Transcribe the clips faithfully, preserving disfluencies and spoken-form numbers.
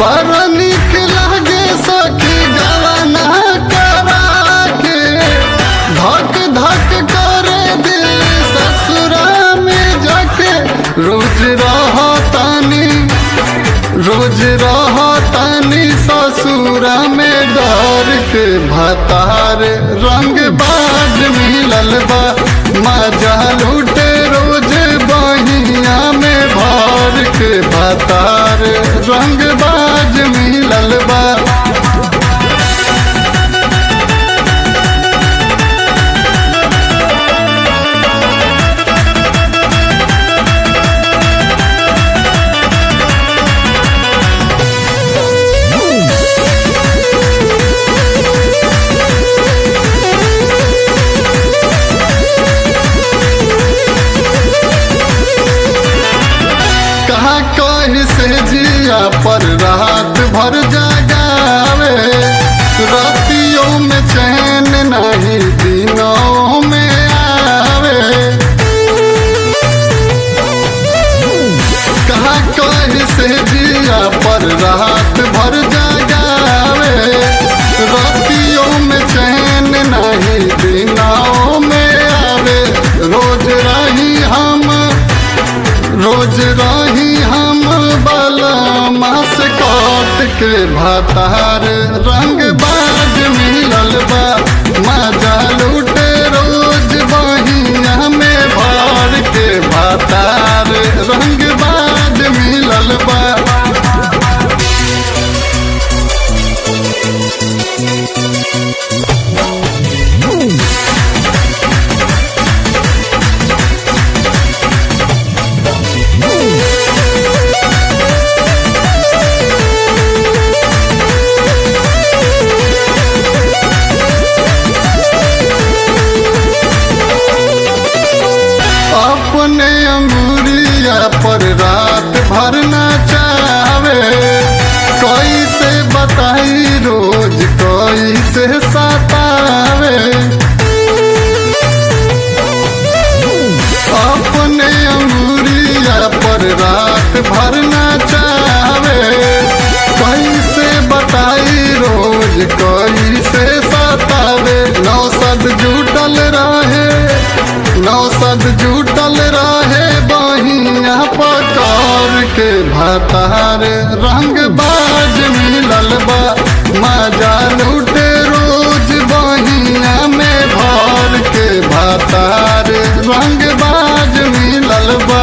बड़ा निक लागे सखी गवाना करा के धक धक करे दिल ससुरा में जाके रोज रहतानी रोज रहतानी ससुरा में डर के भतार रंग बाज मिलल बा मजा लूटे रोज बहिया में भर के भतार रंग बाज मिलल बा। कहीं से जिया पर रात भर जगावे रातियों में चैन नहीं दिनों में आवे। कहा कहीं से जिया पर रात भर जगावे रातियों में चैन नहीं दिनों में आवे। रोज रही हम रोज रही हम बलमा से काट के भतार रंग बाज मिलल बा मजा लूटे रोज बहिया में भर के भतार रंग बाज मिलल बा। अपने अंगुरिया पर रात भर नचावे कैसे बताई रोज कैसे सतावे। अपने अंगुरिया पर रात भर नचावे कैसे बताई रोज कैसे सतावे। नौसद जुटल रहे नौसद जुटल रहे बहिया पकार के भतार रंग बाज मिलल बा मजा लूटे रोज बहिया में भर के भतार रंग बाज मिलल बा।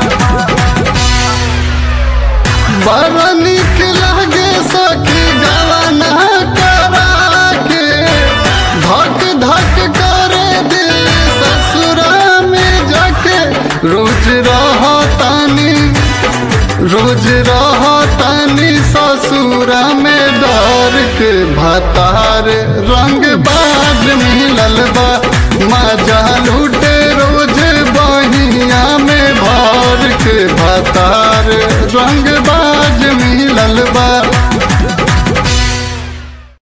बड़ा निक लागे सखी गवाना करा के धक धक करे दिल ससुरा में जाके रोज रहतानी रोज रहतानी ससुरा में डर के भतार रंग बाज मिलल बा मजा लूटे